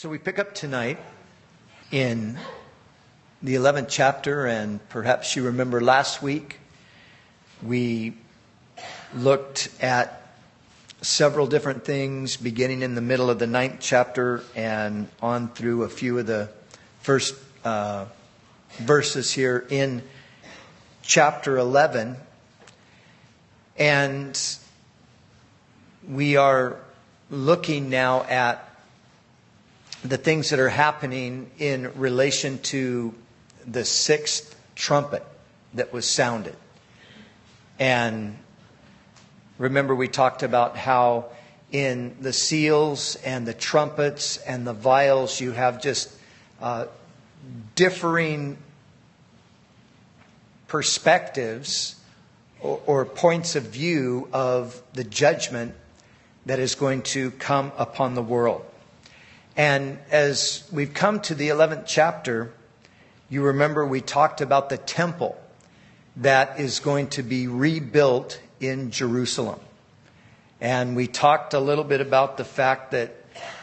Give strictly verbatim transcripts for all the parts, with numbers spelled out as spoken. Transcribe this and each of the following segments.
So we pick up tonight in the eleventh chapter, and perhaps you remember last week we looked at several different things beginning in the middle of the ninth chapter and on through a few of the first uh, verses here in chapter eleven. And we are looking now at the things that are happening in relation to the sixth trumpet that was sounded. And remember, we talked about how in the seals and the trumpets and the vials, you have just uh, differing perspectives or, or points of view of the judgment that is going to come upon the world. And as we've come to the eleventh chapter, you remember we talked about the temple that is going to be rebuilt in Jerusalem. And we talked a little bit about the fact that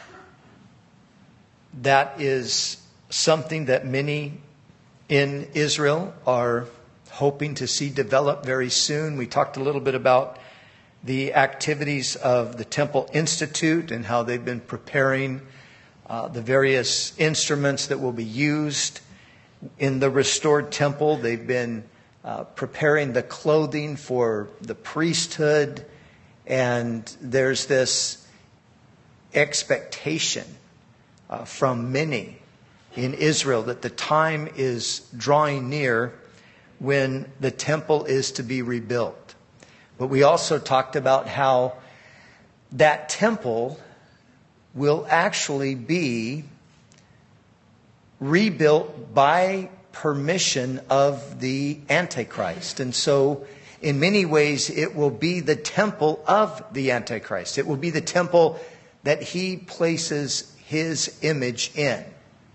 that is something that many in Israel are hoping to see develop very soon. We talked a little bit about the activities of the Temple Institute and how they've been preparing uh, the various instruments that will be used in the restored temple. They've been uh, preparing the clothing for the priesthood, and there's this expectation uh, from many in Israel that the time is drawing near when the temple is to be rebuilt. But we also talked about how that temple will actually be rebuilt by permission of the Antichrist. And so in many ways it will be the temple of the Antichrist. It will be the temple that he places his image in.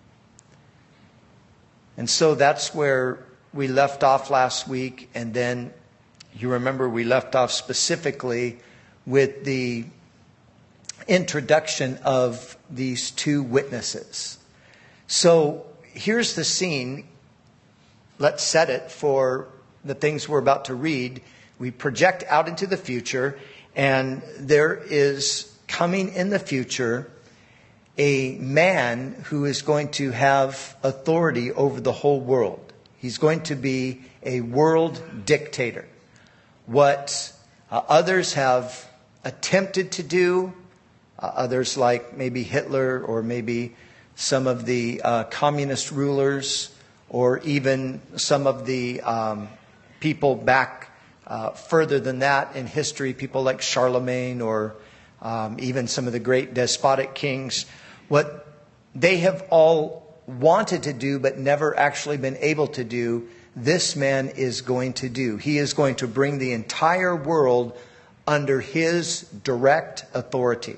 And so that's where we left off last week. And then you remember we left off specifically with the introduction of these two witnesses. So here's the scene. Let's set it for the things we're about to read. We project out into the future, and there is coming in the future a man who is going to have authority over the whole world. He's going to be a world dictator. What uh, others have attempted to do, uh, others like maybe Hitler or maybe some of the uh, communist rulers, or even some of the um, people back uh, further than that in history, people like Charlemagne or um, even some of the great despotic kings, what they have all wanted to do but never actually been able to do, this man is going to do. He is going to bring the entire world under his direct authority.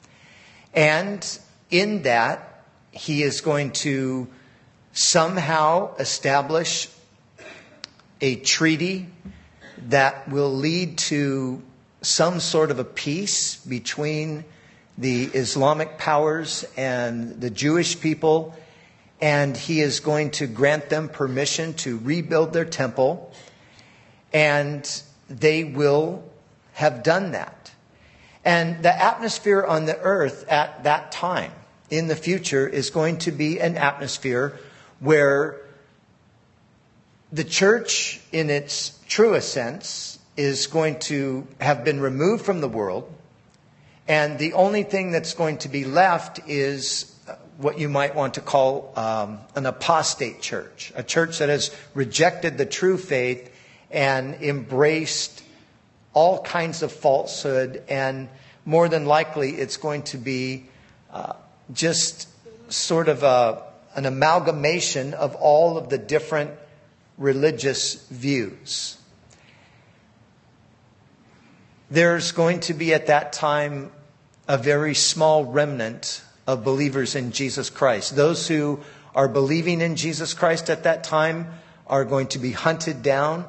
And in that, he is going to somehow establish a treaty that will lead to some sort of a peace between the Islamic powers and the Jewish people. And he is going to grant them permission to rebuild their temple. And they will have done that. And the atmosphere on the earth at that time in the future is going to be an atmosphere where the church, in its truest sense, is going to have been removed from the world. And the only thing that's going to be left is what you might want to call um, an apostate church. A church that has rejected the true faith and embraced all kinds of falsehood. And more than likely, it's going to be uh, just sort of a, an amalgamation of all of the different religious views. There's going to be at that time a very small remnant of believers in Jesus Christ. Those who are believing in Jesus Christ at that time are going to be hunted down,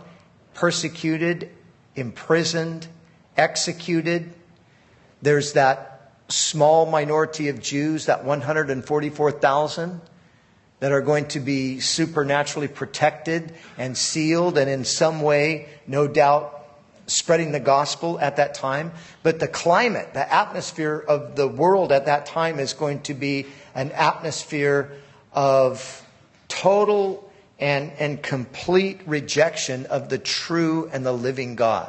persecuted, imprisoned, executed. There's that small minority of Jews, that one hundred forty-four thousand, that are going to be supernaturally protected and sealed and in some way, no doubt, spreading the gospel at that time. But the climate, the atmosphere of the world at that time is going to be an atmosphere of total and, and complete rejection of the true and the living God.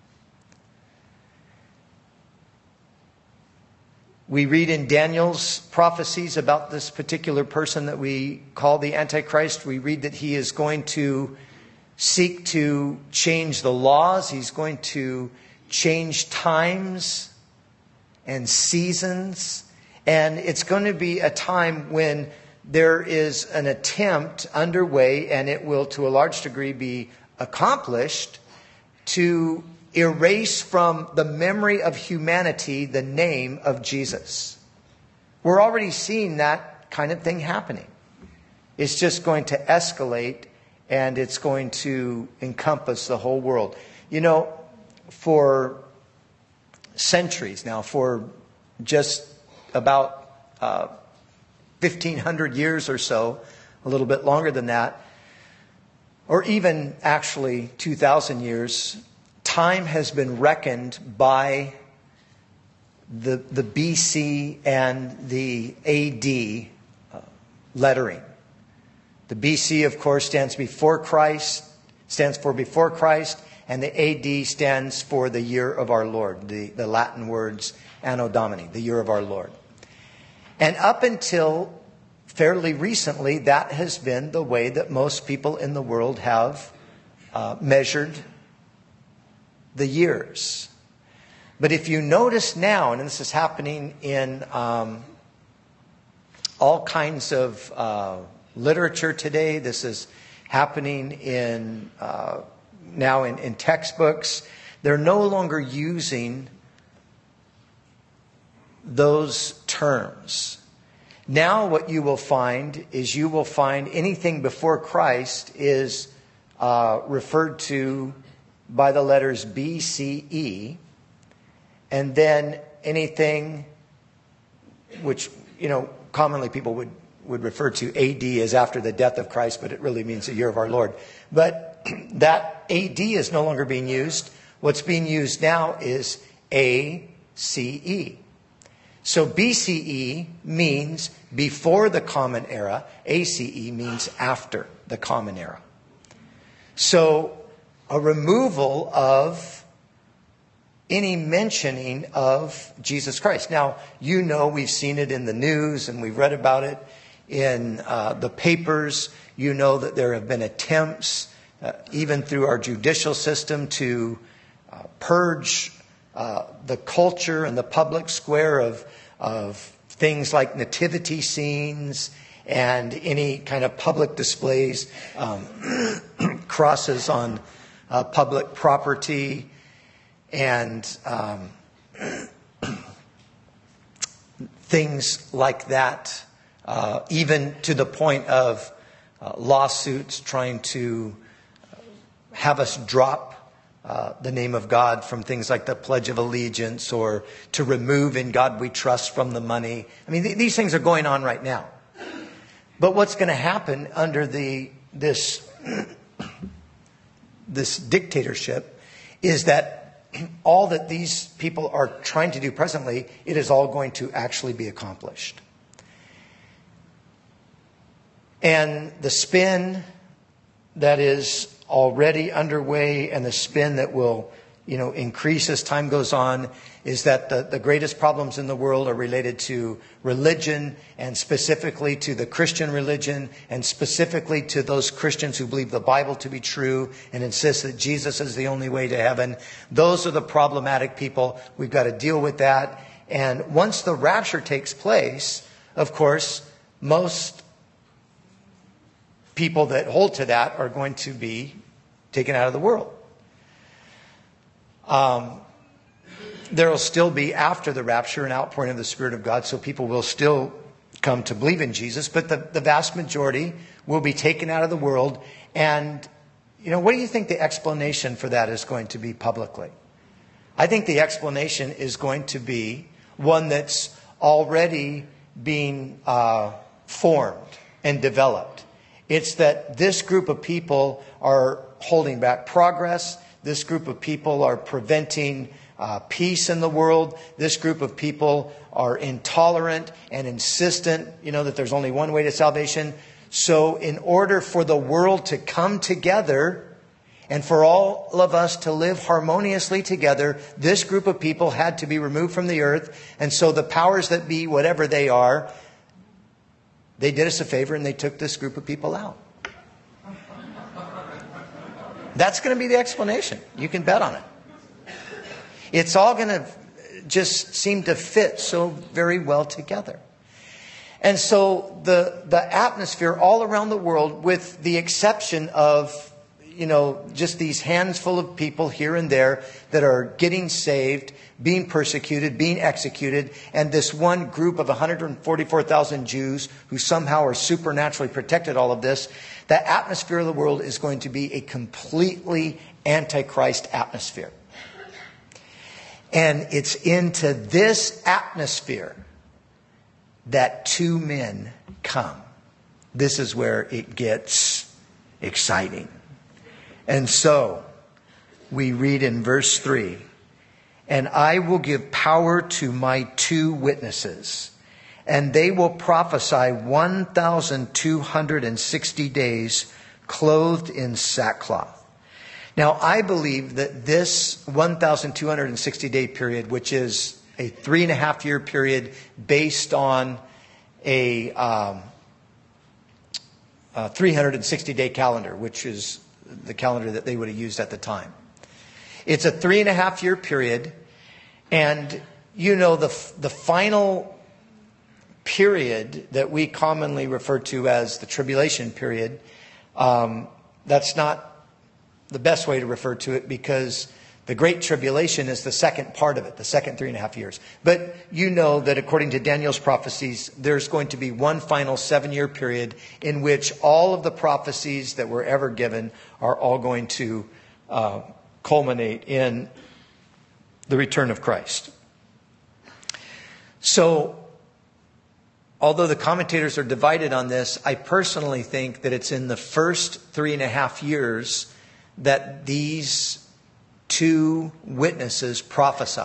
We read in Daniel's prophecies about this particular person that we call the Antichrist. We read that he is going to seek to change the laws. He's going to change times and seasons. And it's going to be a time when there is an attempt underway, and it will to a large degree be accomplished, to erase from the memory of humanity the name of Jesus. We're already seeing that kind of thing happening. It's just going to escalate, and it's going to encompass the whole world. You know, for centuries now, for just about uh, fifteen hundred years or so, a little bit longer than that, or even actually two thousand years, time has been reckoned by the, the B C and the A D uh, lettering. The B C, of course, stands before Christ, stands for before Christ, and the A D stands for the year of our Lord, the, the Latin words Anno Domini, the year of our Lord. And up until fairly recently, that has been the way that most people in the world have uh, measured the years. But if you notice now, and this is happening in um, all kinds of uh, literature today, this is happening in uh, now in, in textbooks, they're no longer using those terms. Now what you will find is you will find anything before Christ is uh, referred to by the letters B C E, and then anything which, you know, commonly people would, would refer to A D as after the death of Christ, but it really means the year of our Lord. But that A D is no longer being used. What's being used now is A C E. So B C E means before the Common Era. A C E means after the Common Era. So a removal of any mentioning of Jesus Christ. Now, you know, we've seen it in the news and we've read about it in uh, the papers. You know that there have been attempts, uh, even through our judicial system, to uh, purge uh, the culture and the public square of, of things like nativity scenes and any kind of public displays, um, crosses on Uh, public property, and um, things like that, uh, even to the point of uh, lawsuits trying to have us drop uh, the name of God from things like the Pledge of Allegiance, or to remove "In God We Trust" from the money. I mean, th- these things are going on right now. But what's going to happen under the this this dictatorship is that all that these people are trying to do presently, it is all going to actually be accomplished. And the spin that is already underway, and the spin that will, you know, increase as time goes on, is that the, the greatest problems in the world are related to religion, and specifically to the Christian religion, and specifically to those Christians who believe the Bible to be true and insist that Jesus is the only way to heaven. Those are the problematic people. We've got to deal with that. And once the rapture takes place, of course, most people that hold to that are going to be taken out of the world. Um, there will still be, after the rapture, an outpouring of the Spirit of God, so people will still come to believe in Jesus, but the, the vast majority will be taken out of the world. And, you know, what do you think the explanation for that is going to be publicly? I think the explanation is going to be, one that's already being uh, formed and developed. It's that this group of people are holding back progress. This group of people are preventing uh, peace in the world. This group of people are intolerant and insistent, you know, that there's only one way to salvation. So in order for the world to come together and for all of us to live harmoniously together, this group of people had to be removed from the earth. And so the powers that be, whatever they are, they did us a favor and they took this group of people out. That's going to be the explanation. You can bet on it. It's all going to just seem to fit so very well together. And so the the atmosphere all around the world, with the exception of, you know, just these handful of people here and there that are getting saved, being persecuted, being executed, and this one group of one hundred forty-four thousand Jews who somehow are supernaturally protected all of this, the atmosphere of the world is going to be a completely antichrist atmosphere. And it's into this atmosphere that two men come. This is where it gets exciting. And so we read in verse three, "And I will give power to my two witnesses, and they will prophesy one thousand two hundred sixty days, clothed in sackcloth." Now, I believe that this one thousand two hundred sixty day period, which is a three and a half year period based on a, um, a three hundred sixty day calendar, which is the calendar that they would have used at the time. It's a three and a half year period. And, you know, the the final period that we commonly refer to as the tribulation period, um, that's not the best way to refer to it, because the Great Tribulation is the second part of it, the second three and a half years. But you know that according to Daniel's prophecies, there's going to be one final seven-year period in which all of the prophecies that were ever given are all going to uh, culminate in the return of Christ. So, although the commentators are divided on this, I personally think that it's in the first three and a half years that these two witnesses prophesy.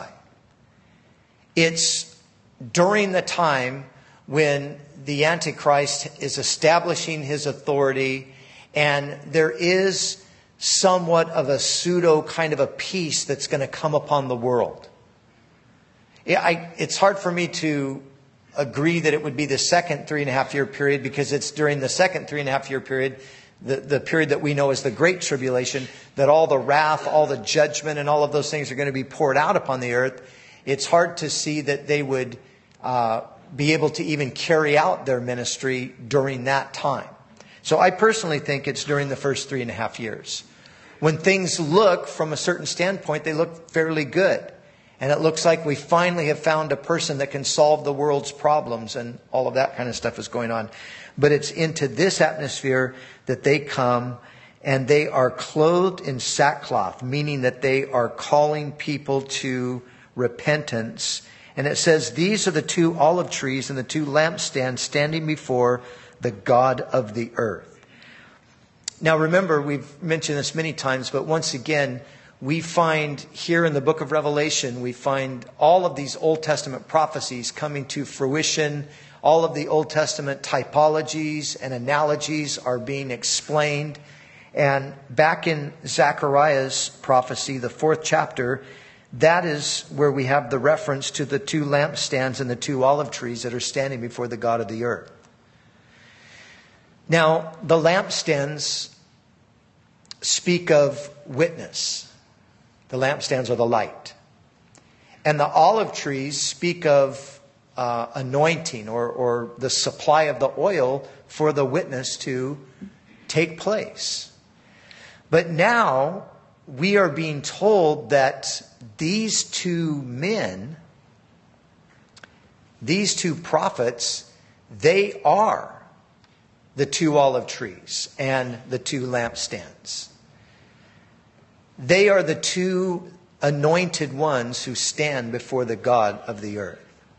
It's during the time when the Antichrist is establishing his authority, and there is somewhat of a pseudo kind of a peace that's going to come upon the world. I, it's hard for me to agree that it would be the second three and a half year period, because it's during the second three and a half year period, the, the period that we know as the Great Tribulation, that all the wrath, all the judgment, and all of those things are going to be poured out upon the earth. It's hard to see that they would uh, be able to even carry out their ministry during that time. So I personally think it's during the first three and a half years, when things look, from a certain standpoint, they look fairly good. And it looks like we finally have found a person that can solve the world's problems, and all of that kind of stuff is going on. But it's into this atmosphere that they come, and they are clothed in sackcloth, meaning that they are calling people to repentance. And it says, "These are the two olive trees and the two lampstands standing before the God of the earth." Now remember, we've mentioned this many times, but once again, we find here in the book of Revelation, we find all of these Old Testament prophecies coming to fruition. All of the Old Testament typologies and analogies are being explained. And back in Zechariah's prophecy, the fourth chapter, that is where we have the reference to the two lampstands and the two olive trees that are standing before the God of the earth. Now, the lampstands speak of witness. The lampstands are the light. And the olive trees speak of uh, anointing, or, or the supply of the oil for the witness to take place. But now we are being told that these two men, these two prophets, they are the two olive trees and the two lampstands. They are the two anointed ones who stand before the God of the earth.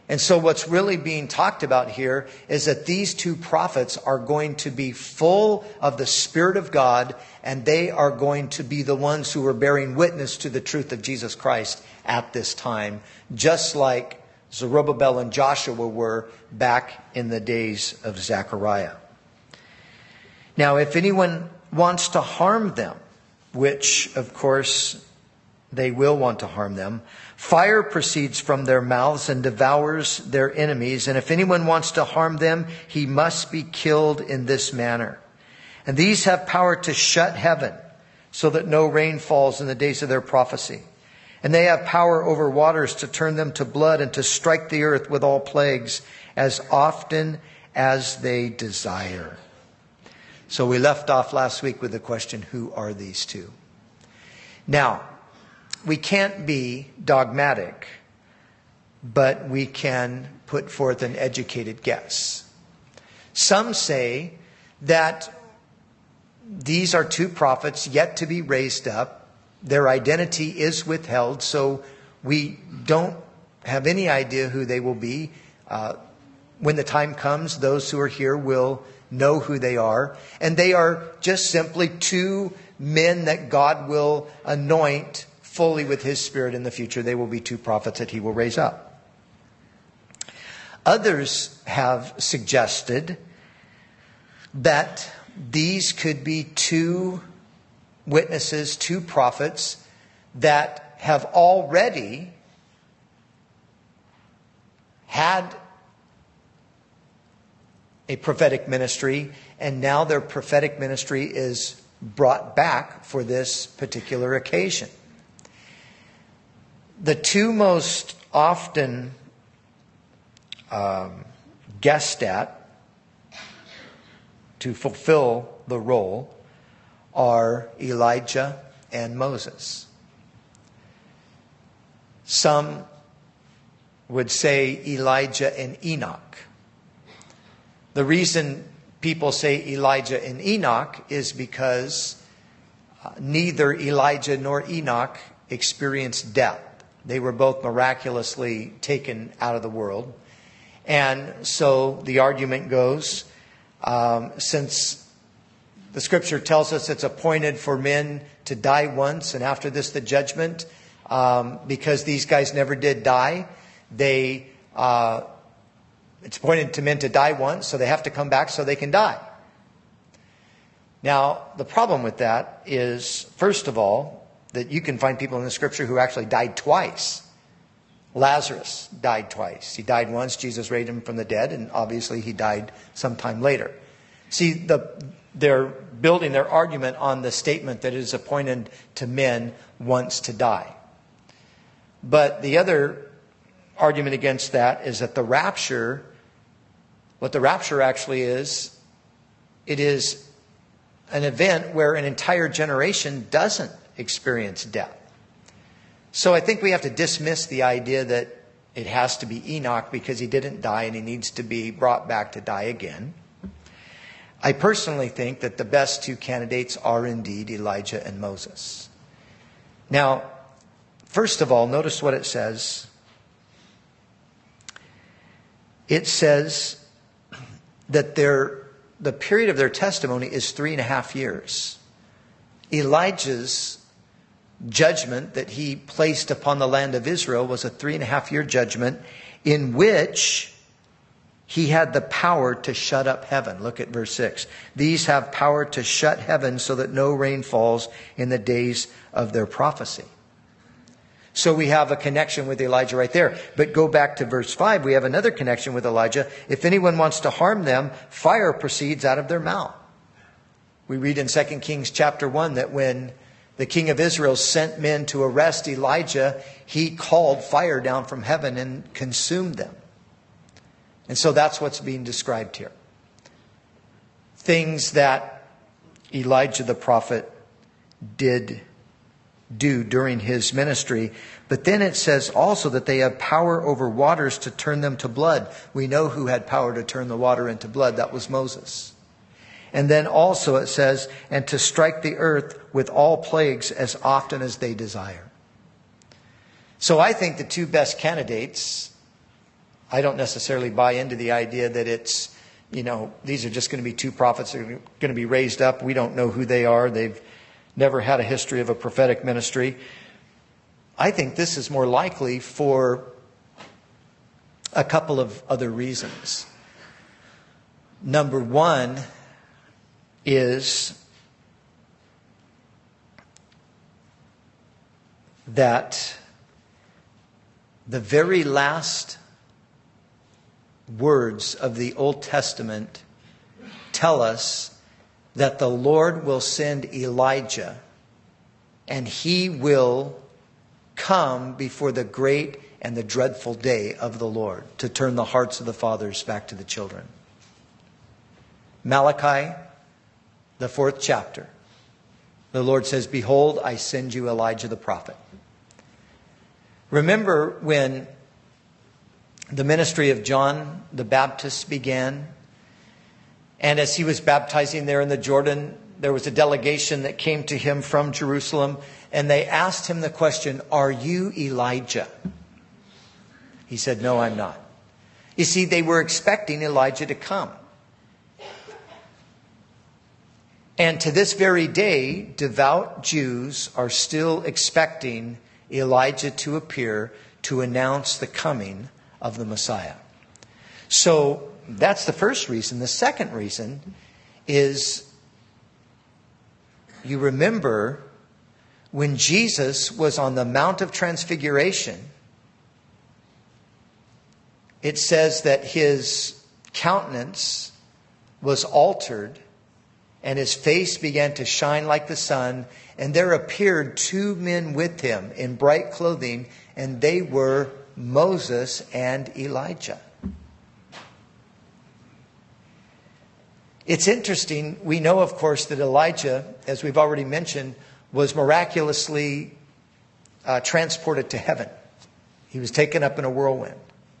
And so what's really being talked about here is that these two prophets are going to be full of the Spirit of God, and they are going to be the ones who are bearing witness to the truth of Jesus Christ at this time, just like Zerubbabel and Joshua were back in the days of Zechariah. Now, if anyone wants to harm them, which, of course, they will want to harm them, fire proceeds from their mouths and devours their enemies. And if anyone wants to harm them, he must be killed in this manner. And these have power to shut heaven so that no rain falls in the days of their prophecy. And they have power over waters to turn them to blood and to strike the earth with all plagues as often as they desire. So we left off last week with the question, who are these two? Now, we can't be dogmatic, but we can put forth an educated guess. Some say that these are two prophets yet to be raised up. Their identity is withheld, so we don't have any idea who they will be. Uh, when the time comes, those who are here will know who they are. And they are just simply two men that God will anoint fully with His Spirit in the future. They will be two prophets that He will raise up. Others have suggested that these could be two witnesses, two prophets that have already had a prophetic ministry, and now their prophetic ministry is brought back for this particular occasion. The two most often um, guessed at to fulfill the role are Elijah and Moses. Some would say Elijah and Enoch. The reason people say Elijah and Enoch is because uh, neither Elijah nor Enoch experienced death. They were both miraculously taken out of the world. And so the argument goes, um, since the Scripture tells us it's appointed for men to die once, and after this the judgment, um, because these guys never did die, they uh, it's appointed to men to die once, so they have to come back so they can die. Now, the problem with that is, first of all, that you can find people in the Scripture who actually died twice. Lazarus died twice. He died once, Jesus raised him from the dead, and obviously he died sometime later. See, the, they're building their argument on the statement that it is appointed to men once to die. But the other argument against that is that the rapture, what the rapture actually is, it is an event where an entire generation doesn't experience death. So I think we have to dismiss the idea that it has to be Enoch because he didn't die and he needs to be brought back to die again. I personally think that the best two candidates are indeed Elijah and Moses. Now, first of all, notice what it says. It says that their, the period of their testimony is three and a half years. Elijah's judgment that he placed upon the land of Israel was a three and a half year judgment in which he had the power to shut up heaven. Look at verse six. These have power to shut heaven so that no rain falls in the days of their prophecy. So we have a connection with Elijah right there. But go back to verse five. We have another connection with Elijah. If anyone wants to harm them, fire proceeds out of their mouth. We read in Second Kings chapter one that when the king of Israel sent men to arrest Elijah, he called fire down from heaven and consumed them. And so that's what's being described here. Things that Elijah the prophet did do during his ministry. But then it says also that they have power over waters to turn them to blood. We know who had power to turn the water into blood. That was Moses. And then also it says, and to strike the earth with all plagues as often as they desire. So I think the two best candidates I don't necessarily buy into the idea that it's, you know, these are just going to be two prophets that are going to be raised up. We don't know who they are. They've never had a history of a prophetic ministry. I think this is more likely for a couple of other reasons. Number one is that the very last words of the Old Testament tell us that the Lord will send Elijah and he will come before the great and the dreadful day of the Lord to turn the hearts of the fathers back to the children. Malachi, the fourth chapter. The Lord says, "Behold, I send you Elijah the prophet." Remember when the ministry of John the Baptist began, and as he was baptizing there in the Jordan, there was a delegation that came to him from Jerusalem, and they asked him the question, "Are you Elijah?" He said, "No, I'm not." You see, they were expecting Elijah to come. And to this very day, devout Jews are still expecting Elijah to appear to announce the coming of the Messiah. So that's the first reason. The second reason is, you remember when Jesus was on the Mount of Transfiguration, it says that his countenance was altered and his face began to shine like the sun. And there appeared two men with him in bright clothing, and they were Moses and Elijah. It's interesting. We know, of course, that Elijah, as we've already mentioned, was miraculously uh, transported to heaven. He was taken up in a whirlwind.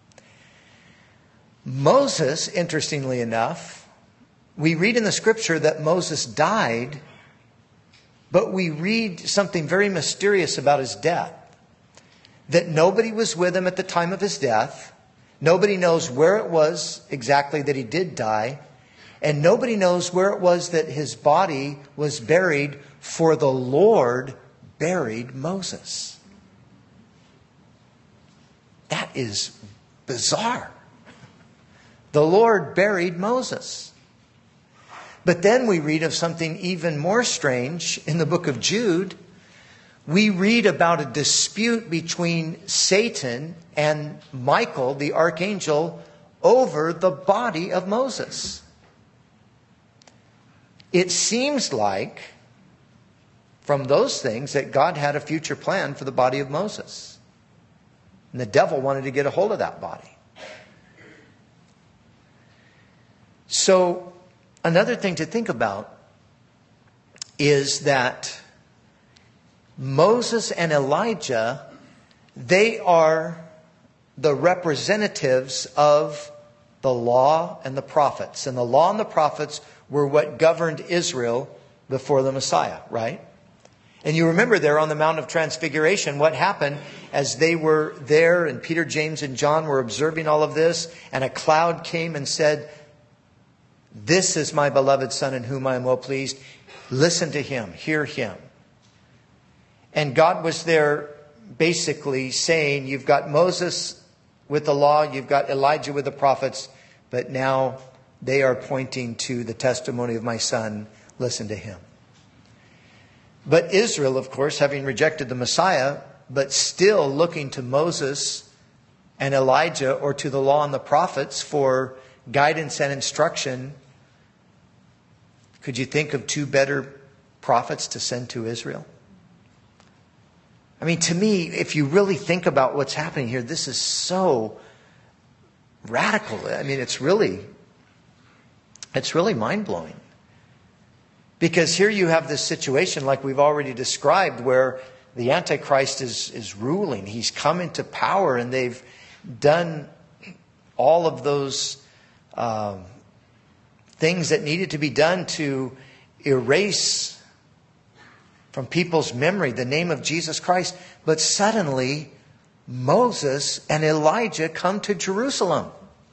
Moses, interestingly enough, we read in the scripture that Moses died, but we read something very mysterious about his death. That nobody was with him at the time of his death. Nobody knows where it was exactly that he did die. And nobody knows where it was that his body was buried, for the Lord buried Moses. That is bizarre. The Lord buried Moses. But then we read of something even more strange in the book of Jude. We read about a dispute between Satan and Michael, the archangel, over the body of Moses. It seems like, from those things, that God had a future plan for the body of Moses. And the devil wanted to get a hold of that body. So, another thing to think about is that Moses and Elijah, they are the representatives of the law and the prophets. And the law and the prophets were what governed Israel before the Messiah, right? And you remember there on the Mount of Transfiguration, what happened as they were there and Peter, James, and John were observing all of this, and a cloud came and said, "This is my beloved Son in whom I am well pleased. Listen to him, hear him." And God was there basically saying, you've got Moses with the law, you've got Elijah with the prophets, but now they are pointing to the testimony of my Son. Listen to him. But Israel, of course, having rejected the Messiah, but still looking to Moses and Elijah, or to the law and the prophets for guidance and instruction. Could you think of two better prophets to send to Israel? I mean, to me, if you really think about what's happening here, this is so radical. I mean, it's really, it's really mind-blowing. Because here you have this situation, like we've already described, where the Antichrist is, is ruling. He's come into power, and they've done all of those um, things that needed to be done to erase from people's memory the name of Jesus Christ. But suddenly, Moses and Elijah come to Jerusalem.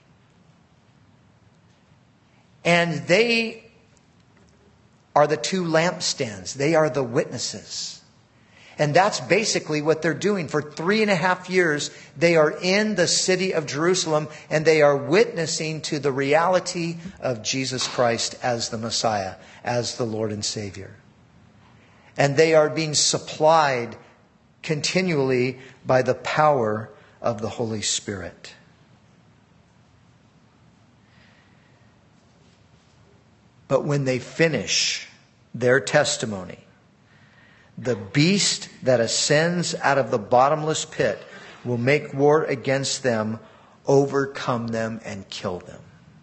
And they are the two lampstands. They are the witnesses. And that's basically what they're doing. For three and a half years, they are in the city of Jerusalem and they are witnessing to the reality of Jesus Christ as the Messiah, as the Lord and Savior. And they are being supplied continually by the power of the Holy Spirit. But when they finish their testimony, the beast that ascends out of the bottomless pit will make war against them, overcome them, and kill them.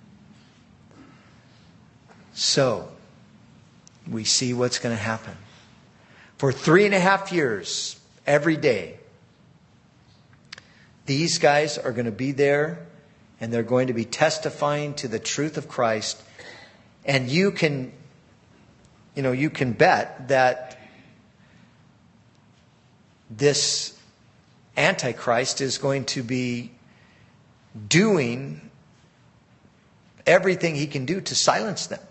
So, we see what's going to happen. For three and a half years, every day, these guys are going to be there and they're going to be testifying to the truth of Christ. And you can, you know, you can bet that this Antichrist is going to be doing everything he can do to silence them.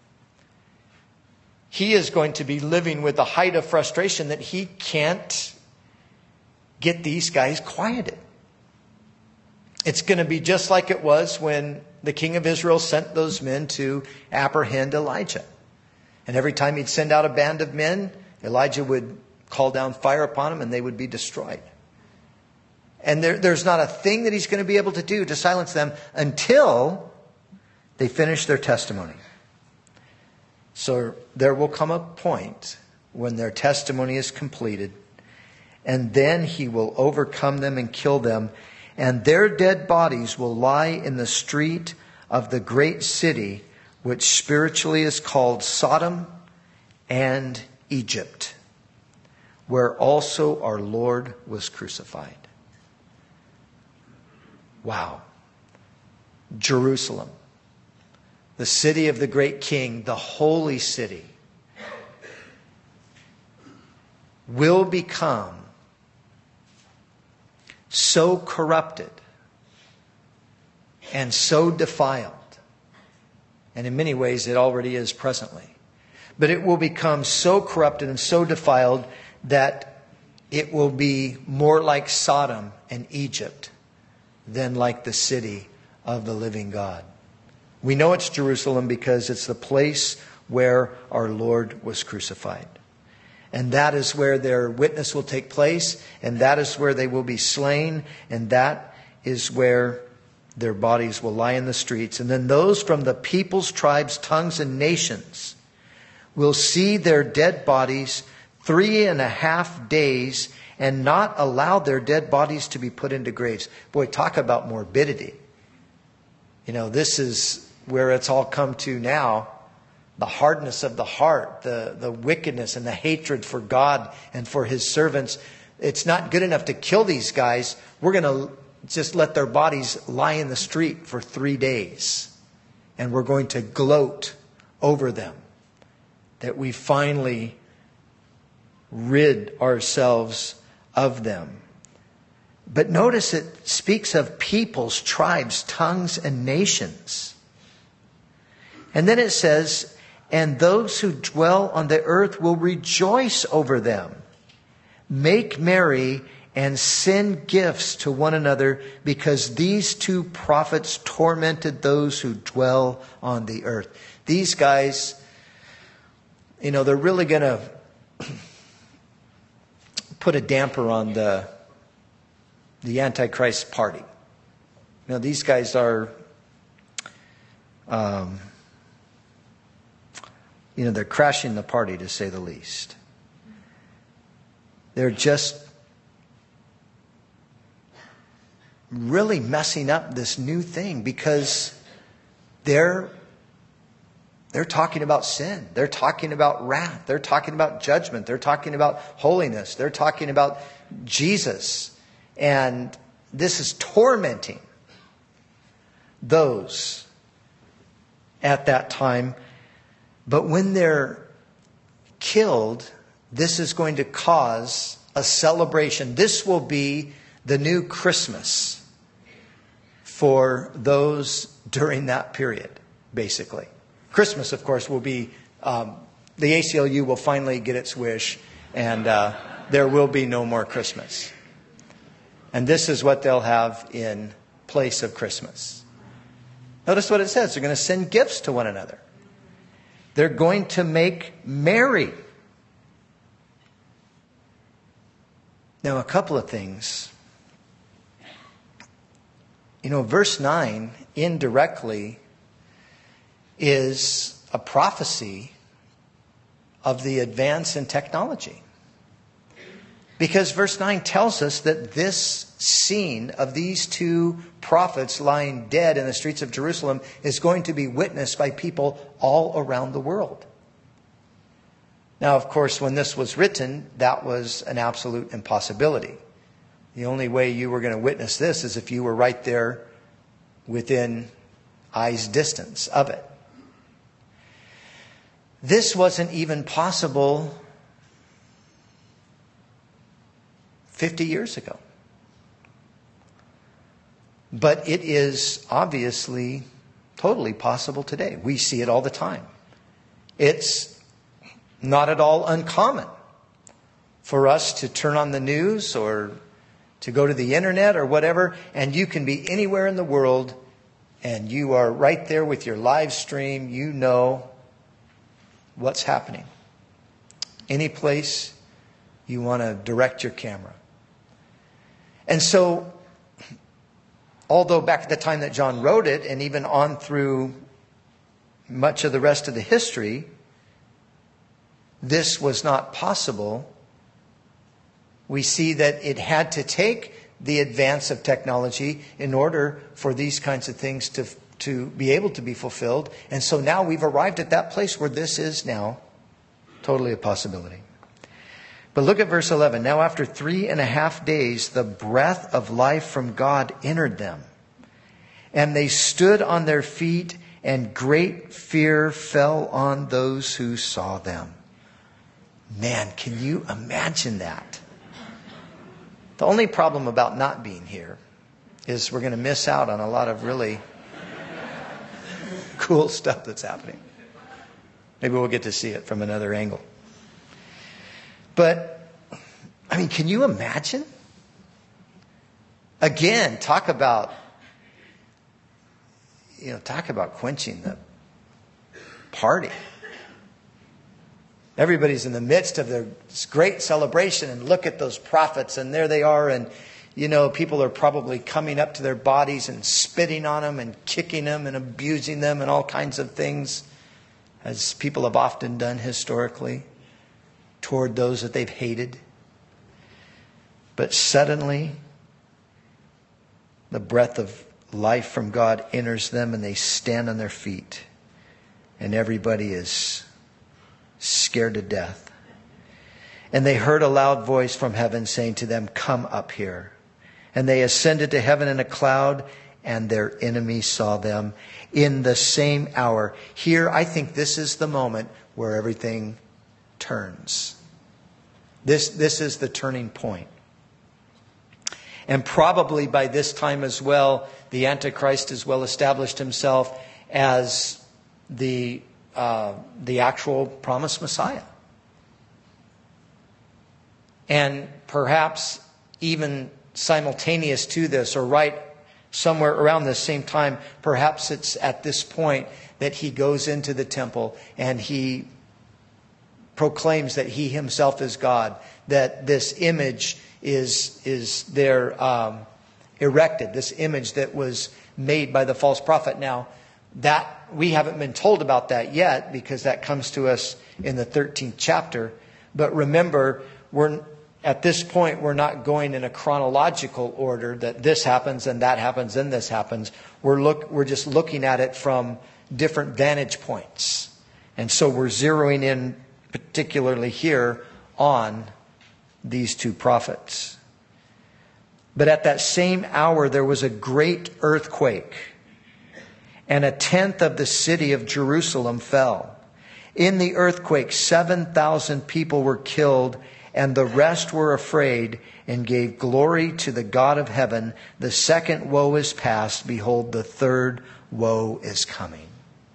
He is going to be living with a height of frustration that he can't get these guys quieted. It's going to be just like it was when the king of Israel sent those men to apprehend Elijah. And every time he'd send out a band of men, Elijah would call down fire upon them and they would be destroyed. And there, there's not a thing that he's going to be able to do to silence them until they finish their testimony. So there will come a point when their testimony is completed, and then he will overcome them and kill them, and their dead bodies will lie in the street of the great city, which spiritually is called Sodom and Egypt, where also our Lord was crucified. Wow. Jerusalem, the city of the great king, the holy city, will become so corrupted and so defiled, and in many ways it already is presently, but it will become so corrupted and so defiled that it will be more like Sodom and Egypt than like the city of the living God. We know it's Jerusalem because it's the place where our Lord was crucified. And that is where their witness will take place, and that is where they will be slain, and that is where their bodies will lie in the streets. And then those from the peoples, tribes, tongues, and nations will see their dead bodies three and a half days and not allow their dead bodies to be put into graves. Boy, talk about morbidity. You know, this is where it's all come to now. The hardness of the heart, the, the wickedness and the hatred for God and for his servants. It's not good enough to kill these guys. We're going to just let their bodies lie in the street for three days. And we're going to gloat over them. That we finally rid ourselves of them. But notice it speaks of peoples, tribes, tongues, and nations. And then it says, and those who dwell on the earth will rejoice over them, make merry, and send gifts to one another, because these two prophets tormented those who dwell on the earth. These guys, you know, they're really going to put a damper on the, the Antichrist party. You know, these guys are... Um, You know, they're crashing the party, to say the least. They're just really messing up this new thing because they're they're talking about sin. They're talking about wrath. They're talking about judgment. They're talking about holiness. They're talking about Jesus. And this is tormenting those at that time. But when they're killed, this is going to cause a celebration. This will be the new Christmas for those during that period, basically. Christmas, of course, will be, um, the A C L U will finally get its wish, and uh, there will be no more Christmas. And this is what they'll have in place of Christmas. Notice what it says. They're going to send gifts to one another. They're going to make merry. Now, a couple of things. You know, verse nine indirectly is a prophecy of the advance in technology. Because verse nine tells us that this scene of these two prophets lying dead in the streets of Jerusalem is going to be witnessed by people all around the world. Now, of course, when this was written, that was an absolute impossibility. The only way you were going to witness this is if you were right there within eyes distance of it. This wasn't even possible fifty years ago. But it is obviously totally possible today. We see it all the time. It's not at all uncommon for us to turn on the news or to go to the internet or whatever, and you can be anywhere in the world and you are right there with your live stream. You know what's happening. Any place you want to direct your camera. And so, although back at the time that John wrote it, and even on through much of the rest of the history, this was not possible, we see that it had to take the advance of technology in order for these kinds of things to, to be able to be fulfilled. And so now we've arrived at that place where this is now totally a possibility. But look at verse eleven. Now after three and a half days, the breath of life from God entered them. And they stood on their feet, and great fear fell on those who saw them. Man, can you imagine that? The only problem about not being here is we're going to miss out on a lot of really cool stuff that's happening. Maybe we'll get to see it from another angle. But, I mean, can you imagine? Again, talk about, you know, talk about quenching the party. Everybody's in the midst of this great celebration, and look at those prophets, and there they are, and, you know, people are probably coming up to their bodies and spitting on them and kicking them and abusing them and all kinds of things, as people have often done historically toward those that they've hated. But suddenly, the breath of life from God enters them, and they stand on their feet, and everybody is scared to death. And they heard a loud voice from heaven saying to them, "Come up here." And they ascended to heaven in a cloud, and their enemies saw them in the same hour. Here, I think this is the moment where everything turns. This, this is the turning point. And probably by this time as well, the Antichrist has well established himself as the uh, the actual promised Messiah. And perhaps even simultaneous to this, or right somewhere around the same time, perhaps it's at this point that he goes into the temple and he proclaims that he himself is God, that this image is is there um, erected, this image that was made by the false prophet. Now, that we haven't been told about that yet, because that comes to us in the thirteenth chapter. But remember, we're at this point, we're not going in a chronological order that this happens and that happens and this happens. We're look we're just looking at it from different vantage points. And so we're zeroing in particularly here on these two prophets. But at that same hour, there was a great earthquake, and a tenth of the city of Jerusalem fell. In the earthquake, seven thousand people were killed, and the rest were afraid and gave glory to the God of heaven. The second woe is past. Behold, the third woe is coming.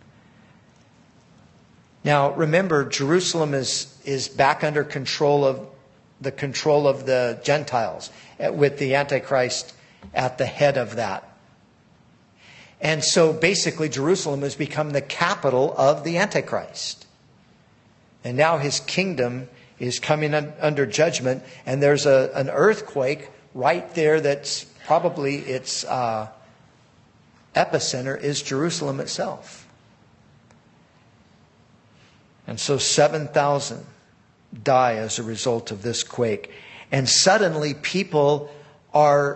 Now, remember, Jerusalem is, is back under control of the control of the Gentiles, with the Antichrist at the head of that. And so basically Jerusalem has become the capital of the Antichrist. And now his kingdom is coming un- under judgment. And there's a, an earthquake right there that's probably its uh, epicenter is Jerusalem itself. And so seven thousand die as a result of this quake. And suddenly people are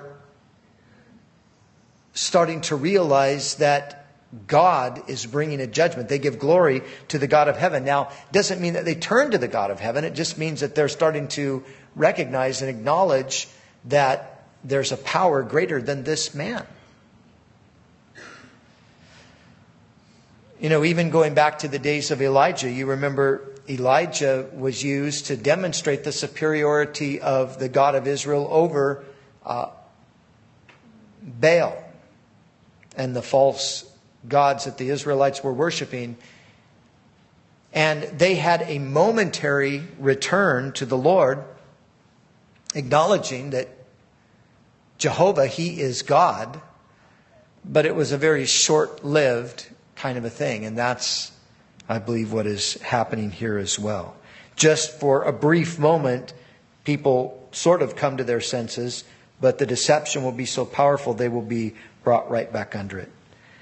starting to realize that God is bringing a judgment. They give glory to the God of heaven. Now, it doesn't mean that they turn to the God of heaven. It just means that they're starting to recognize and acknowledge that there's a power greater than this man. You know, even going back to the days of Elijah, you remember Elijah was used to demonstrate the superiority of the God of Israel over uh, Baal and the false gods that the Israelites were worshiping. And they had a momentary return to the Lord, acknowledging that Jehovah, He is God, but it was a very short-lived kind of a thing. And that's, I believe, what is happening here as well. Just for a brief moment, people sort of come to their senses, but the deception will be so powerful they will be brought right back under it.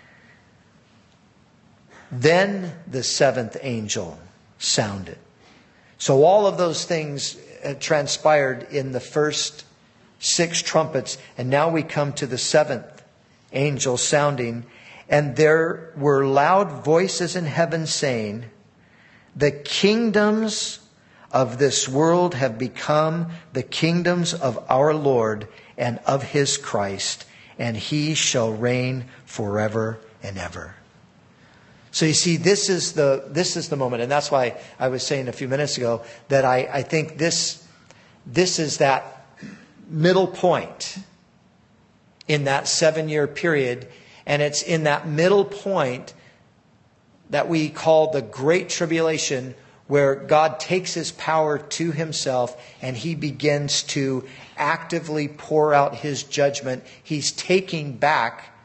Then the seventh angel sounded. So all of those things transpired in the first six trumpets, and now we come to the seventh angel sounding. And there were loud voices in heaven saying, the kingdoms of this world have become the kingdoms of our Lord and of His Christ, and He shall reign forever and ever. So you see, this is the this is the moment, and that's why I was saying a few minutes ago that I, I think this this is that middle point in that seven-year period. And it's in that middle point that we call the Great Tribulation, where God takes His power to Himself and He begins to actively pour out His judgment. He's taking back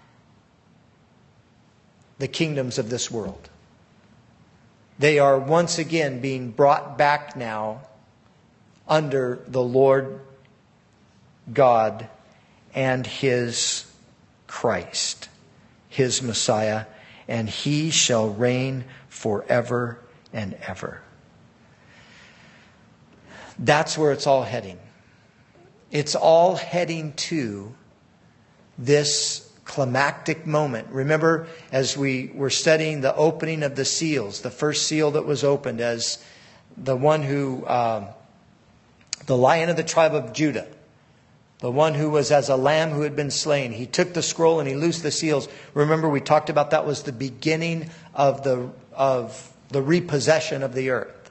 the kingdoms of this world. They are once again being brought back now under the Lord God and His Christ, His Messiah, and He shall reign forever and ever. That's where it's all heading. It's all heading to this climactic moment. Remember, as we were studying the opening of the seals, the first seal that was opened, as the one who, um, the Lion of the tribe of Judah, the one who was as a lamb who had been slain. He took the scroll and He loosed the seals. Remember, we talked about that was the beginning of the of the repossession of the earth.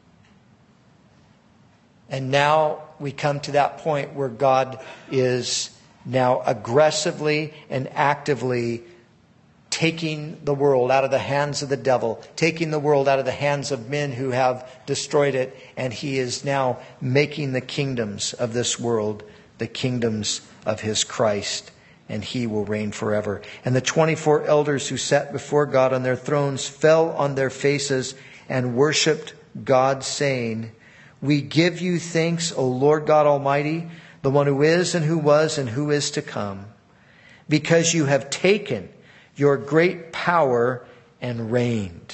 And now we come to that point where God is now aggressively and actively taking the world out of the hands of the devil, taking the world out of the hands of men who have destroyed it, and He is now making the kingdoms of this world the kingdoms of His Christ, and He will reign forever. And the twenty-four elders who sat before God on their thrones fell on their faces and worshipped God, saying, we give You thanks, O Lord God Almighty, the one who is and who was and who is to come, because You have taken Your great power and reigned.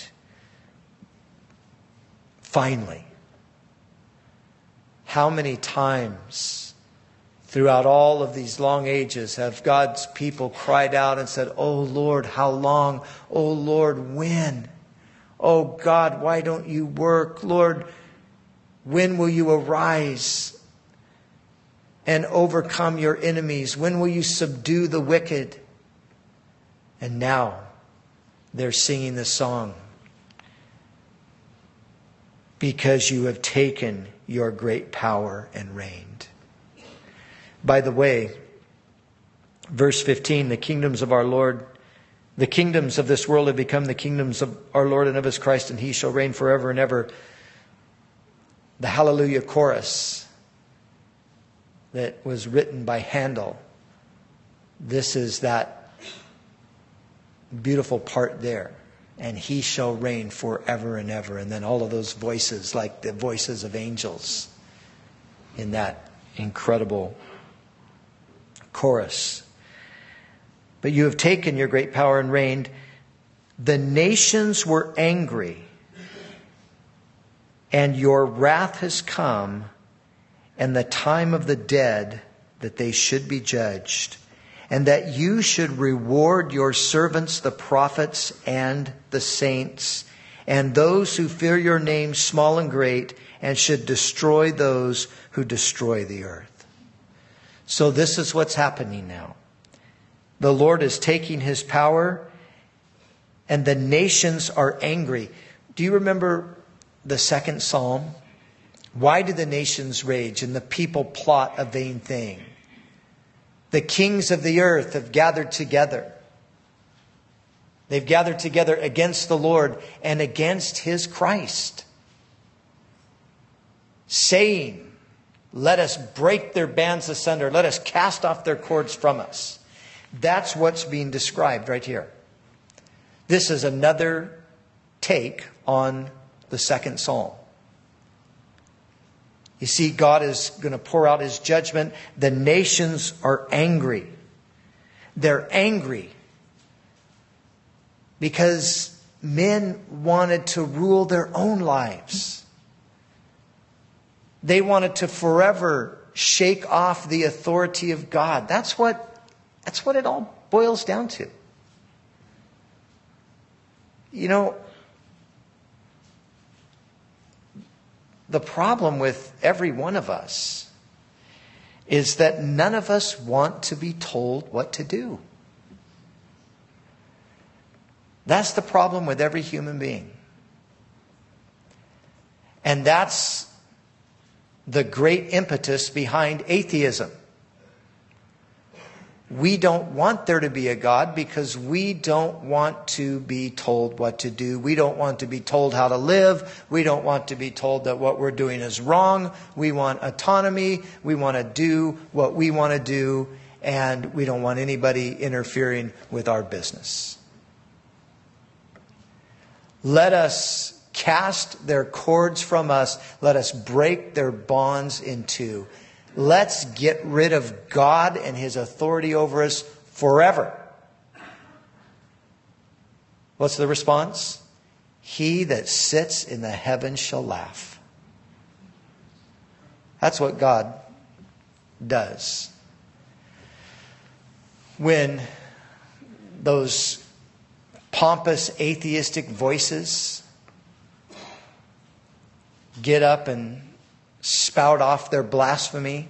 Finally, how many times throughout all of these long ages have God's people cried out and said, oh Lord, how long? Oh Lord, when? Oh God, why don't You work? Lord, when will You arise and overcome Your enemies? When will You subdue the wicked? And now they're singing this song. because you have taken your great power and reigned. By the way, verse fifteen, the kingdoms of our Lord, the kingdoms of this world have become the kingdoms of our Lord and of his Christ, and he shall reign forever and ever. The Hallelujah chorus that was written by Handel. This is that beautiful part there. And he shall reign forever and ever. And then all of those voices, like the voices of angels in that incredible chorus. But you have taken your great power and reigned. The nations were angry, and your wrath has come, and the time of the dead that they should be judged, and that you should reward your servants, the prophets and the saints, and those who fear your name, small and great, and should destroy those who destroy the earth. So this is what's happening now. The Lord is taking his power, and the nations are angry. Do you remember the second psalm? Why do the nations rage and the people plot a vain thing? The kings of the earth have gathered together. They've gathered together against the Lord and against his Christ, saying, let us break their bands asunder. Let us cast off their cords from us. That's what's being described right here. This is another take on the second psalm. You see, God is going to pour out his judgment. The nations are angry. They're angry because men wanted to rule their own lives. They wanted to forever shake off the authority of God. That's what, that's what it all boils down to. You know, the problem with every one of us is that none of us want to be told what to do. That's the problem with every human being. And that's the great impetus behind atheism. We don't want there to be a God because we don't want to be told what to do. We don't want to be told how to live. We don't want to be told that what we're doing is wrong. We want autonomy. We want to do what we want to do. And we don't want anybody interfering with our business. Let us cast their cords from us. Let us break their bonds in two. Let's get rid of God and his authority over us forever. What's the response? He that sits in the heavens shall laugh. That's what God does. When those pompous atheistic voices get up and spout off their blasphemy,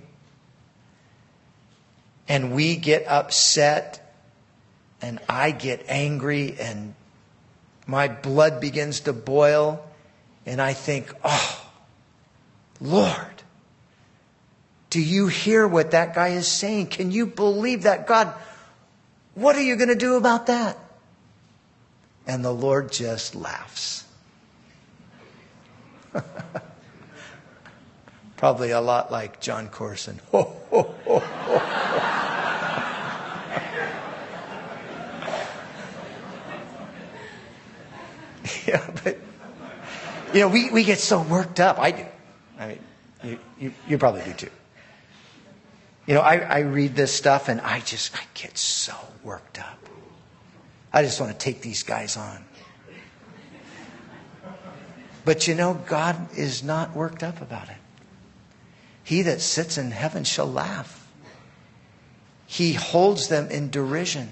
and we get upset, and I get angry, and my blood begins to boil, and I think, oh, Lord, do you hear what that guy is saying? Can you believe that? God, what are you going to do about that? And the Lord just laughs. Probably a lot like John Corson. Ho, ho, ho, ho. Yeah, but, you know, we, we get so worked up. I do. I mean, you, you, you probably do too. You know, I, I read this stuff and I just, I get so worked up. I just want to take these guys on. But you know, God is not worked up about it. He that sits in heaven shall laugh. He holds them in derision.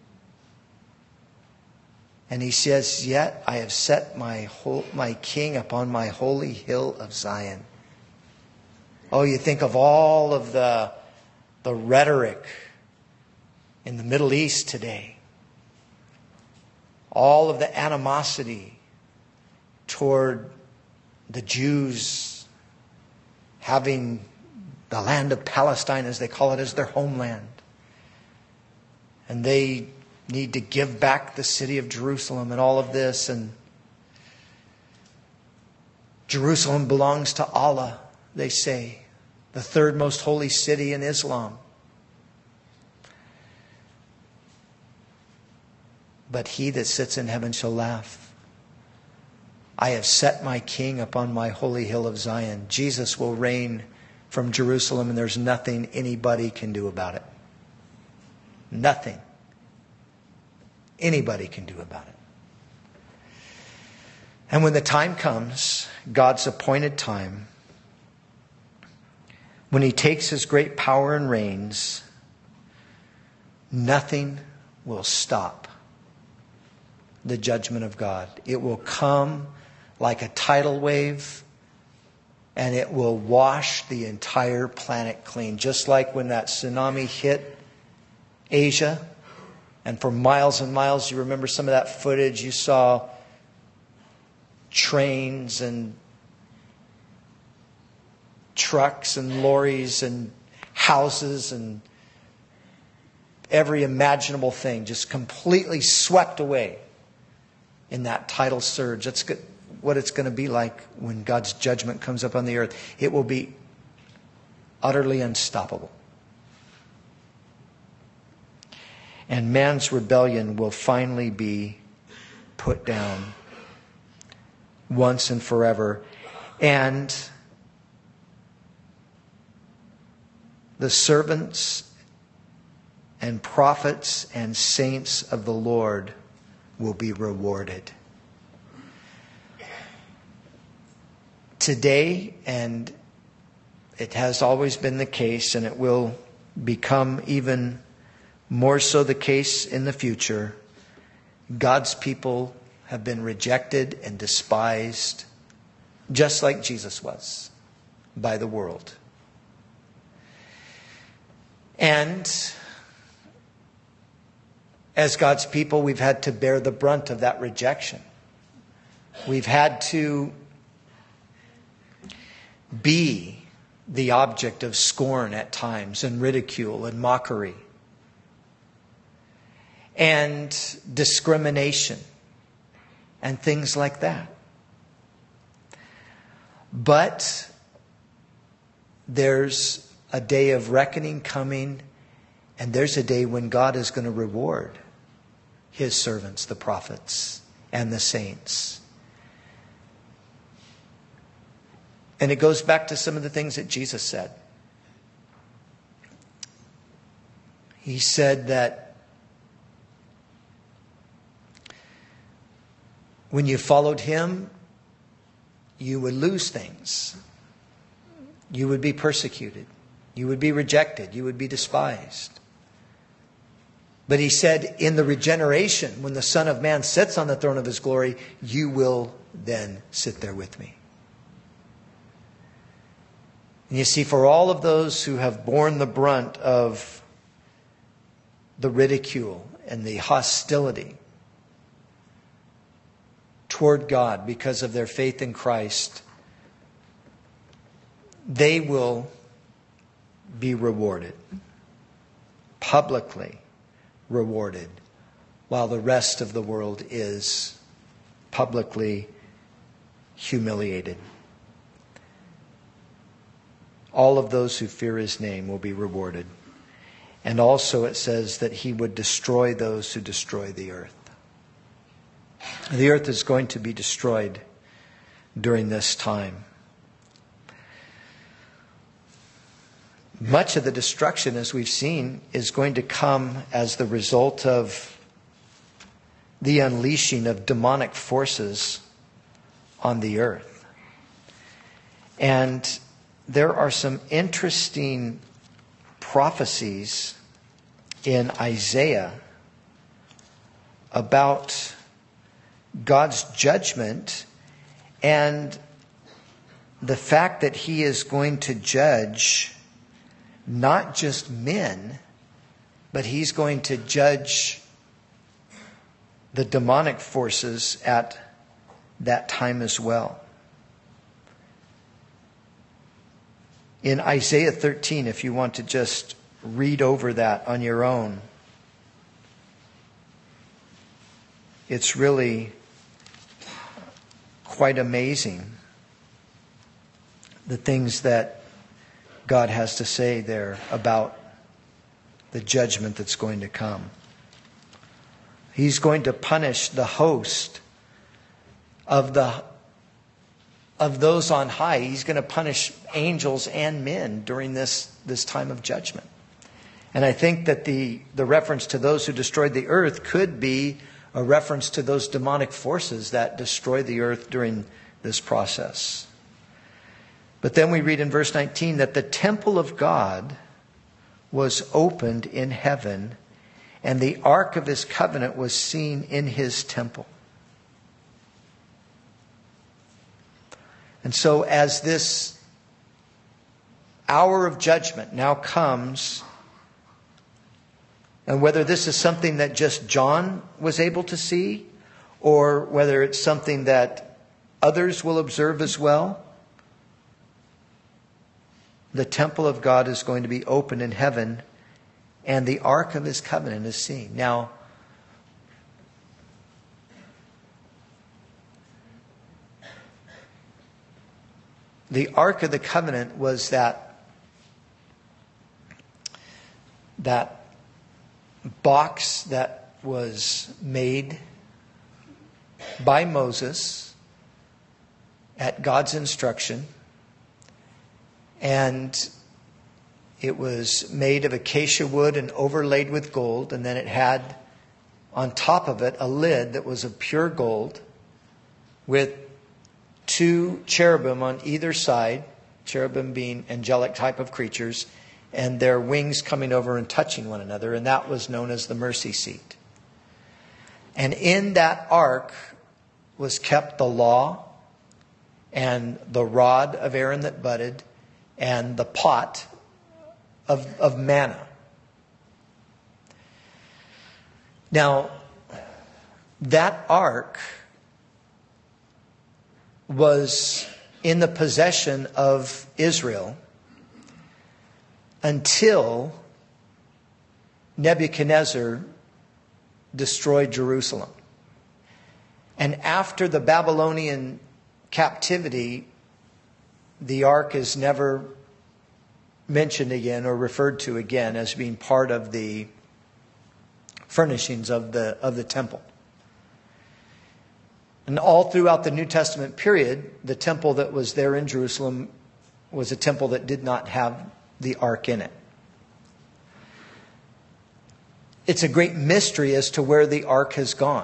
And he says, yet I have set my whole, my king upon my holy hill of Zion. Oh, you think of all of the, the rhetoric in the Middle East today. All of the animosity toward the Jews having the land of Palestine, as they call it, as their homeland. And they need to give back the city of Jerusalem and all of this. And Jerusalem belongs to Allah, they say, the third most holy city in Islam. But he that sits in heaven shall laugh. I have set my king upon my holy hill of Zion. Jesus will reign from Jerusalem, and there's nothing anybody can do about it. Nothing anybody can do about it. And when the time comes, God's appointed time, when he takes his great power and reigns, nothing will stop the judgment of God. It will come like a tidal wave, and it will wash the entire planet clean. Just like when that tsunami hit Asia, and for miles and miles, you remember some of that footage, you saw trains and trucks and lorries and houses and every imaginable thing just completely swept away in that tidal surge. That's what it's going to be like when God's judgment comes up on the earth. It will be utterly unstoppable. And man's rebellion will finally be put down once and forever. And the servants and prophets and saints of the Lord will be rewarded. Today, and it has always been the case, and it will become even more so the case in the future, God's people have been rejected and despised, just like Jesus was, by the world. And as God's people, we've had to bear the brunt of that rejection. We've had to be the object of scorn at times, and ridicule and mockery, and discrimination, and things like that. But there's a day of reckoning coming, and there's a day when God is going to reward his servants, the prophets and the saints. And it goes back to some of the things that Jesus said. He said that when you followed him, you would lose things. You would be persecuted. You would be rejected. You would be despised. But he said, in the regeneration, when the Son of Man sits on the throne of his glory, you will then sit there with me. And you see, for all of those who have borne the brunt of the ridicule and the hostility toward God because of their faith in Christ, they will be rewarded, publicly rewarded, while the rest of the world is publicly humiliated. All of those who fear his name will be rewarded. And also it says that he would destroy those who destroy the earth. The earth is going to be destroyed during this time. Much of the destruction, as we've seen, is going to come as the result of the unleashing of demonic forces on the earth. And there are some interesting prophecies in Isaiah about God's judgment and the fact that he is going to judge not just men, but he's going to judge the demonic forces at that time as well. In Isaiah thirteen, if you want to just read over that on your own, it's really quite amazing, the things that God has to say there about the judgment that's going to come. He's going to punish the host of the of those on high. He's going to punish angels and men during this, this time of judgment. And I think that the, the reference to those who destroyed the earth could be a reference to those demonic forces that destroy the earth during this process. But then we read in verse nineteen that the temple of God was opened in heaven, and the ark of his covenant was seen in his temple. And so as this hour of judgment now comes, and whether this is something that just John was able to see, or whether it's something that others will observe as well, the temple of God is going to be open in heaven, and the ark of his covenant is seen. Now, the Ark of the Covenant was that, that box that was made by Moses at God's instruction. And it was made of acacia wood and overlaid with gold. And then it had on top of it a lid that was of pure gold with two cherubim on either side, cherubim being angelic type of creatures, and their wings coming over and touching one another, and that was known as the mercy seat. And in that ark was kept the law and the rod of Aaron that budded and the pot of, of manna. Now, that ark was in the possession of Israel until Nebuchadnezzar destroyed Jerusalem. And after the Babylonian captivity, the ark is never mentioned again or referred to again as being part of the furnishings of the of the temple. And all throughout the New Testament period, the temple that was there in Jerusalem was a temple that did not have the ark in it. It's a great mystery as to where the ark has gone.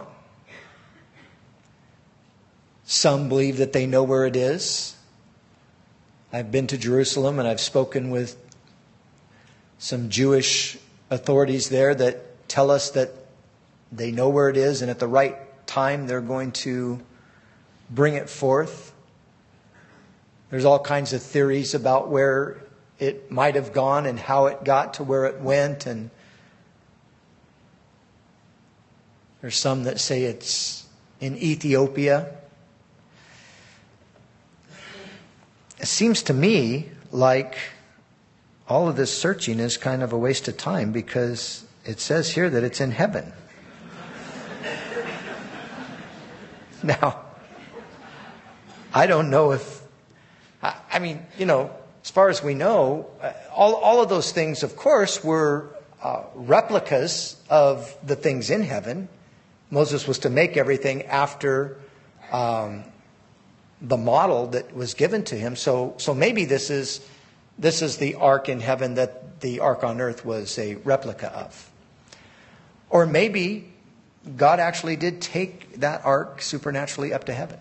Some believe that they know where it is. I've been to Jerusalem and I've spoken with some Jewish authorities there that tell us that they know where it is, and at the right time they're going to bring it forth. There's all kinds of theories about where it might have gone and how it got to where it went, and there's some that say it's in Ethiopia. It seems to me like all of this searching is kind of a waste of time, because it says here that it's in heaven. Now, I don't know if, I, I mean, you know, as far as we know, uh, all, all of those things, of course, were uh, replicas of the things in heaven. Moses was to make everything after um, the model that was given to him. So, so maybe this is this is the ark in heaven that the ark on earth was a replica of. Or maybe God actually did take that ark supernaturally up to heaven.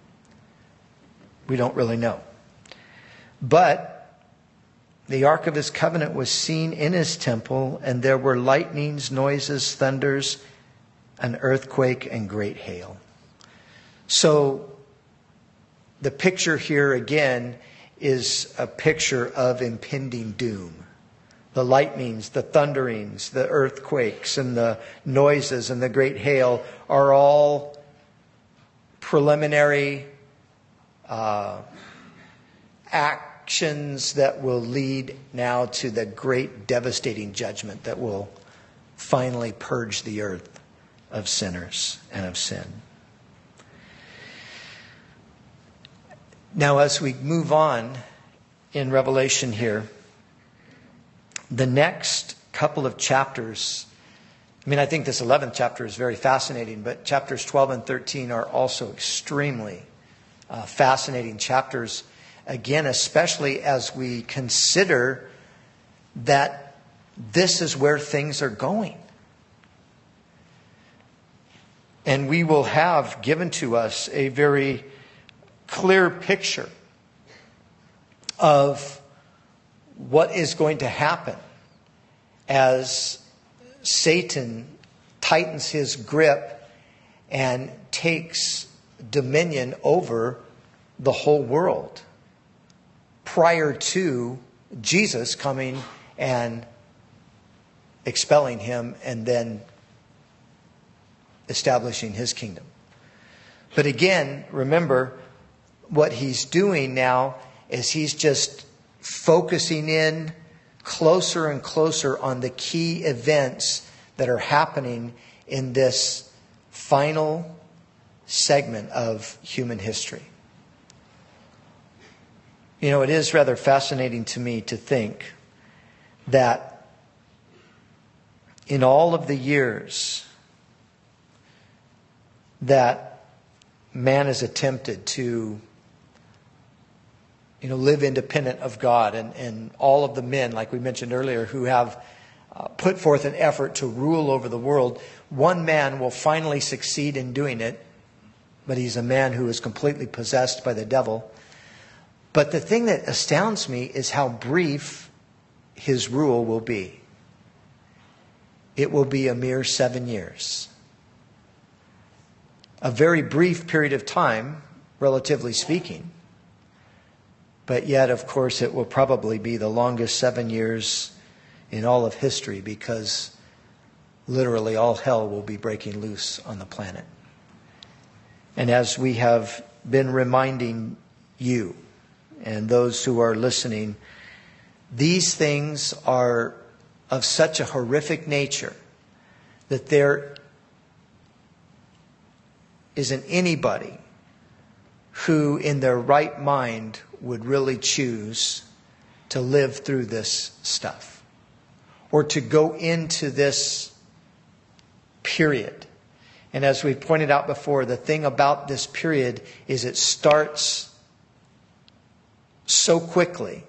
We don't really know. But the ark of his covenant was seen in his temple, and there were lightnings, noises, thunders, an earthquake, and great hail. So the picture here again is a picture of impending doom. The lightnings, the thunderings, the earthquakes, and the noises, and the great hail are all preliminary uh, act actions that will lead now to the great devastating judgment that will finally purge the earth of sinners and of sin. Now, as we move on in Revelation here, the next couple of chapters, I mean, I think this eleventh chapter is very fascinating, but chapters twelve and thirteen are also extremely uh, fascinating chapters. Again, especially as we consider that this is where things are going. And we will have given to us a very clear picture of what is going to happen as Satan tightens his grip and takes dominion over the whole world prior to Jesus coming and expelling him and then establishing his kingdom. But again, remember, what he's doing now is he's just focusing in closer and closer on the key events that are happening in this final segment of human history. You know, it is rather fascinating to me to think that in all of the years that man has attempted to, you know, live independent of God, and, and all of the men, like we mentioned earlier, who have uh, put forth an effort to rule over the world, one man will finally succeed in doing it, but he's a man who is completely possessed by the devil. But the thing that astounds me is how brief his rule will be. It will be a mere seven years. A very brief period of time, relatively speaking. But yet, of course, it will probably be the longest seven years in all of history, because literally all hell will be breaking loose on the planet. And as we have been reminding you and those who are listening, these things are of such a horrific nature that there isn't anybody who in their right mind would really choose to live through this stuff or to go into this period. And as we pointed out before, the thing about this period is it starts so quickly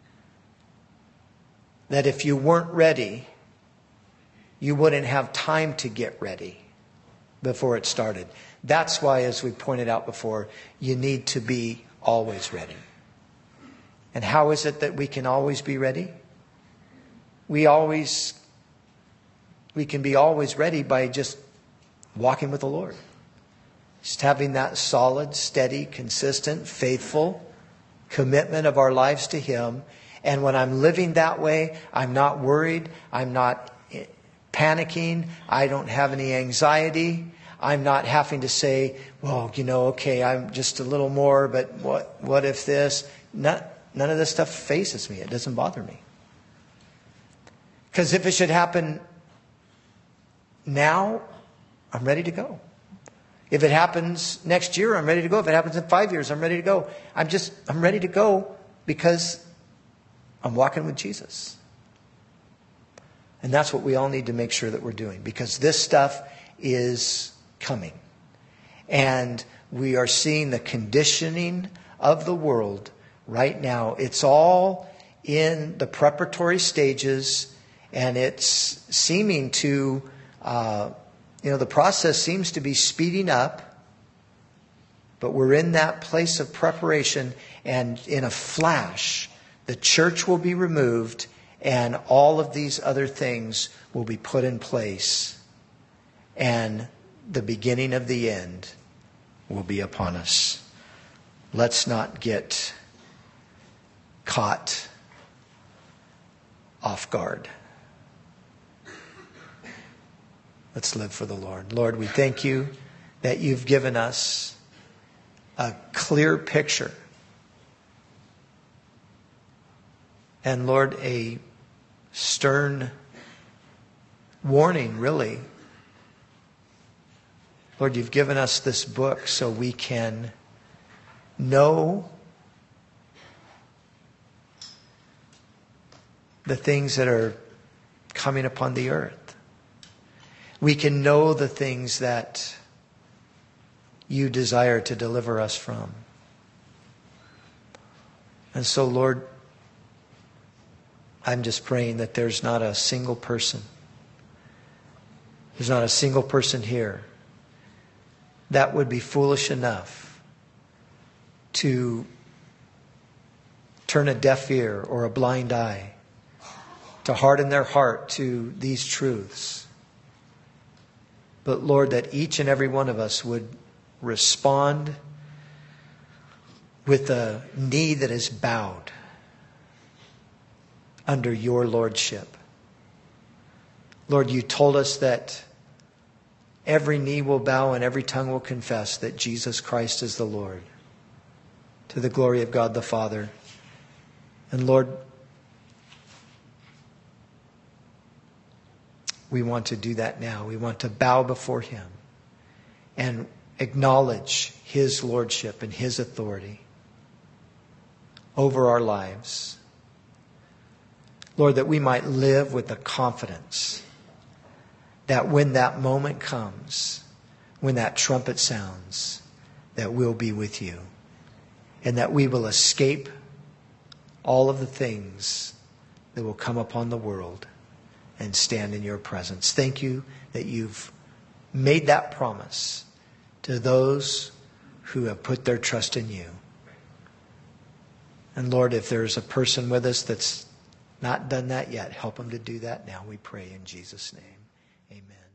that if you weren't ready, you wouldn't have time to get ready before it started. That's why, as we pointed out before, you need to be always ready. And how is it that we can always be ready? We always, we can be always ready by just walking with the Lord. Just having that solid, steady, consistent, faithful commitment of our lives to Him. And when I'm living that way, I'm not worried. I'm not panicking. I don't have any anxiety. I'm not having to say, well, you know, okay, I'm just a little more, but what what if this? Not, none of this stuff faces me. It doesn't bother me. Because if it should happen now, I'm ready to go. If it happens next year, I'm ready to go. If it happens in five years, I'm ready to go. I'm just, I'm ready to go because I'm walking with Jesus. And that's what we all need to make sure that we're doing, because this stuff is coming. And we are seeing the conditioning of the world right now. It's all in the preparatory stages, and it's seeming to, uh, you know, the process seems to be speeding up, but we're in that place of preparation, and in a flash, the church will be removed, and all of these other things will be put in place, and the beginning of the end will be upon us. Let's not get caught off guard. Let's live for the Lord. Lord, we thank you that you've given us a clear picture And Lord, a stern warning, really. Lord, you've given us this book so we can know the things that are coming upon the earth. We can know the things that you desire to deliver us from. And so, Lord, I'm just praying that there's not a single person, there's not a single person here that would be foolish enough to turn a deaf ear or a blind eye, to harden their heart to these truths. But Lord, that each and every one of us would respond with a knee that is bowed under your lordship. Lord, you told us that every knee will bow and every tongue will confess that Jesus Christ is the Lord, to the glory of God the Father. And Lord, we want to do that now. We want to bow before Him and acknowledge His lordship and His authority over our lives. Lord, that we might live with the confidence that when that moment comes, when that trumpet sounds, that we'll be with you and that we will escape all of the things that will come upon the world and stand in your presence. Thank you that you've made that promise to those who have put their trust in you. And Lord, if there's a person with us that's not done that yet, help them to do that now, we pray in Jesus' name. Amen.